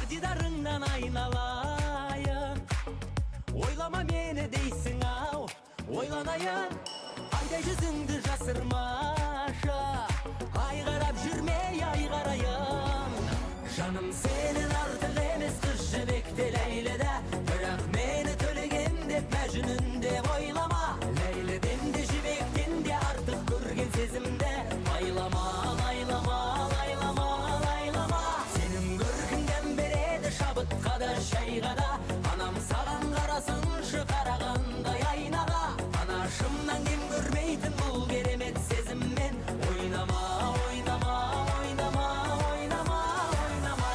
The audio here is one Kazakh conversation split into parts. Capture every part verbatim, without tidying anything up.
дидарыңнан айналайын. Ойлама мені дейсің ау, ойланайын. Айдай жүзіңді жасырмашы, ай қарап жүрмей ай қарайын. Жаным сенен артық емес қыз жібекте Ләйліде, бірақ мені төлеген деп мәжнүн деп ойлама. Ләйліден де жібектен де артық көрген сезімде байлама, лайлама, лайлама, лайлама. Сенің көркіңден береді шабытқа да шайға да, анам саған қарасыншы қарағандай айнаға. Анашымнан кем көрмейтін бұл керемет сезіммен ойнама, ойнама, ойнама, ойнама, ойнама.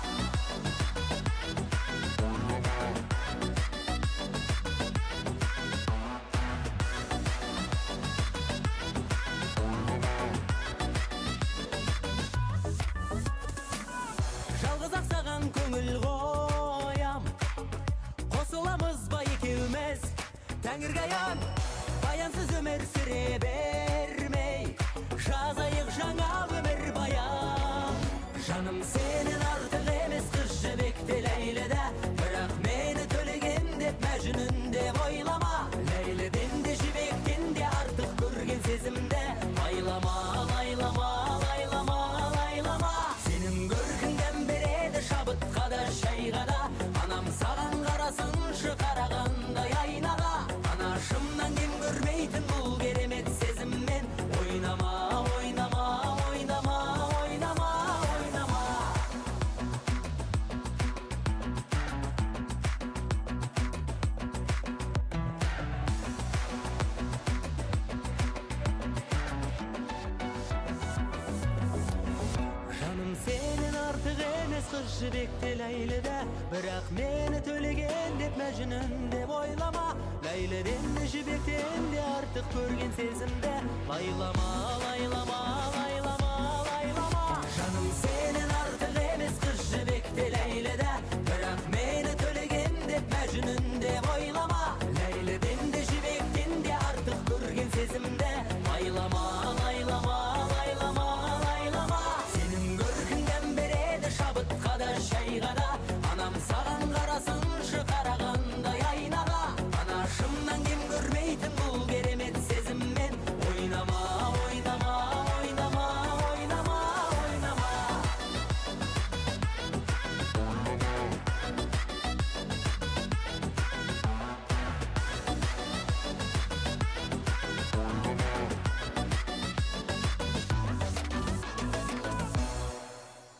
Жалғыз ақ саған көңіл қоям, қосыламыз ба екеуміз тәңірге аян. Баянсыз өмір сүре бермей, жазайық жаңа өмір баян. Жаным сенен артық емес қыз жібекте Ләйліде, бірақ мені төлеген деп мәжнүн деп ойлама. Ләйліден де жібектен де артық көрген сезімде байлама, лайлама, лайлама, лайлама. Сенің көркіңден береді шабытқа да шайға да, анам саған қарасыншы қарағандай айнаға. Анашымнан кем көрмейтін бұл керемет сезіммен ойнама, ойнама, ойнама, ойнама, ойнама. Жаным сенен артық емес қыз жібекте Ләйліде, бірақ мені төлеген деп мәжнүн деп ойлама. Ләйліден де жібектен де артық көрген сезімде лайлама, лайлама, лайлама, лайлама. Жаным сенен артық емес қыз жібекте Ләйліде, бірақ мені төлеген деп мәжнүн деп ойлама. Ләйліден де жібектен де артық көрген сезімде лайлама, лайлама, лайлама, лайлама. Сенің көркіңден береді шабытқа да шайға да,